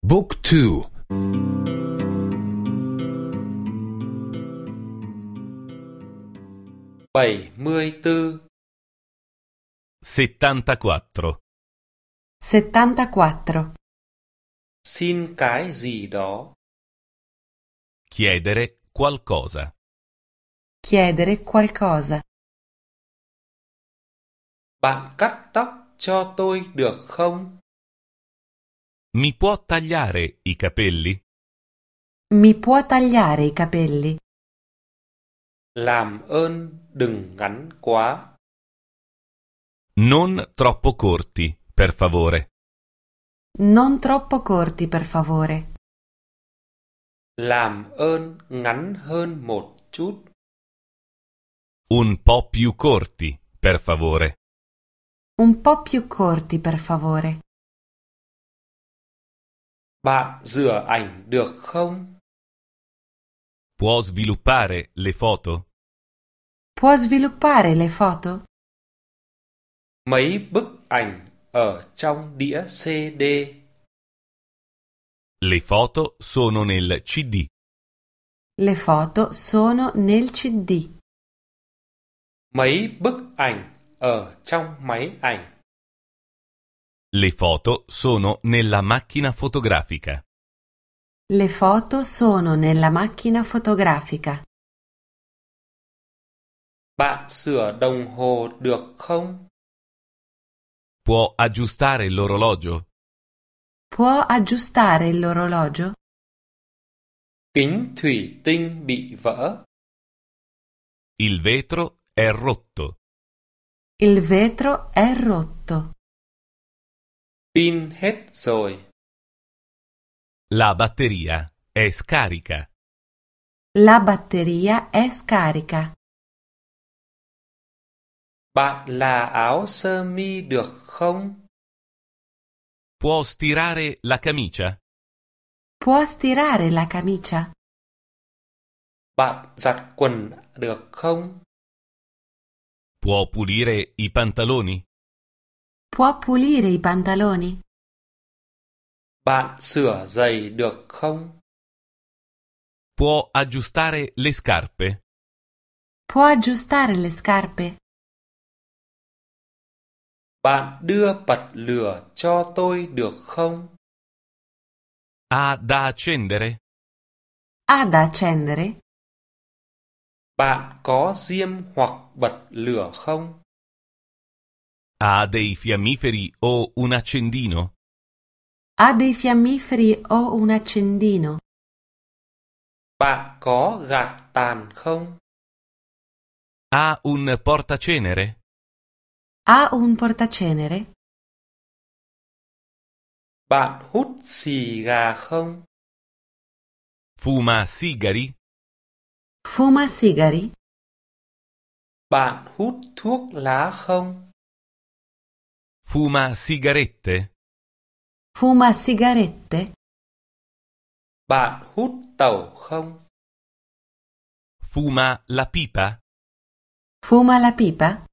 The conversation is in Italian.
Book 2. 74. 74. 74. Xin cái gì đó. Chiedere qualcosa. Chiedere qualcosa. Bạn cắt tóc cho tôi được không? Mi può tagliare i capelli? Mi può tagliare i capelli? Làm ơn đừng ngắn quá. Non troppo corti, per favore. Non troppo corti, per favore. Làm ơn ngắn hơn một chút. Un po' più corti, per favore. Un po' più corti, per favore. Bạn rửa ảnh được không? Può sviluppare le foto? Può sviluppare le foto? Mấy bức ảnh ở trong đĩa CD. Le foto sono nel CD. Le foto sono nel CD. Mấy bức ảnh ở trong máy ảnh. Le foto sono nella macchina fotografica. Le foto sono nella macchina fotografica. Bạn sửa đồng hồ được không? Può aggiustare l'orologio? Può aggiustare l'orologio? Kính thủy tinh bị vỡ. Il vetro è rotto. Il vetro è rotto. Pin hết rồi. La batteria è scarica. La batteria è scarica. Bạn là áo sơ mi được không? Può stirare la camicia? Può stirare la camicia? Bạn giặt quần được không? Può pulire i pantaloni? Può pulire i pantaloni? Bạn sửa giày được không? Può aggiustare le scarpe? Può aggiustare le scarpe? Bạn đưa bật lửa cho tôi được không? Ha da accendere? Ha da accendere? Bạn có diêm hoặc bật lửa không? Ha dei fiammiferi o un accendino? Ha dei fiammiferi o un accendino? Bạn có gạt tàn không? Ha un portacenere? Ha un portacenere? Bạn hút xì gà không? Fuma sigari? Fuma sigari? Bạn hút thuốc lá không? Fuma sigarette? Fuma sigarette? Bạn hút tẩu không? Fuma la pipa? Fuma la pipa?